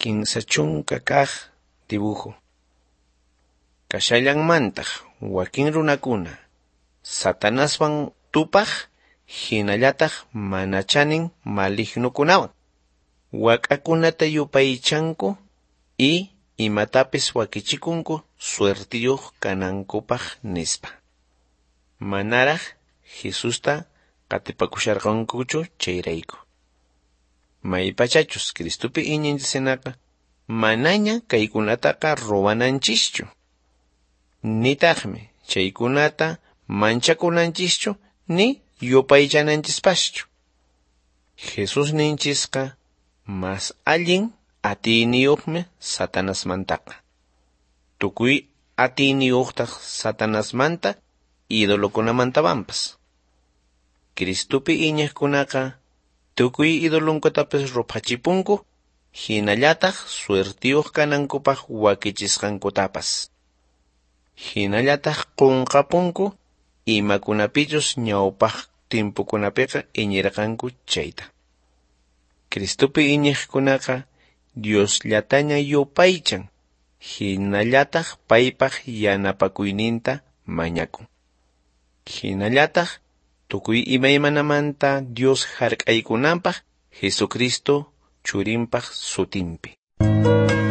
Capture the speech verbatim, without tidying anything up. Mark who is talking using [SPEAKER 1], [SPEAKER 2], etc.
[SPEAKER 1] kinsa chunka kaq dibujo. Kashallanmantaq wakin runakuna Satanaswan tupaq hinallataq mana chanin malignukunawan. Wakakunata yupaychanku y imatapis wakichikunku suertiyuq kanankupaq nispa. Manaraq Jesusta qatipakusharqankuchu chayrayku. Maypachachus Cristupi iñinchisinaqa manaña kaykunataqa ruwananchischu. Nitaqmi chaykunata manchakunanchischu ni yupaychananchispaschu. Jesus ninchisqa mas allin atiniyuqmi Satanasmantaqa. Tukuy atiniyuqtaq Satanasmanta idolukunamantawanpas. Cristupi iñiqkunaqa tukuy idolunkutapis ruphachipunku hinallataq suertiyuq kanankupaq wakichisqankutapas. Hinallataq qunqapunku imakunapichus ñawpaq timpukunapiqa iñirqanku chayta. Cristupi iñiqkunaqa Diosllataña yupaychan, hinallataq paypaq yanapakuyninta mañakun. Hinallataq tukuy imaymanamanta Dios hark'aykunanpaq Jesucristo churinpaq sutinpi.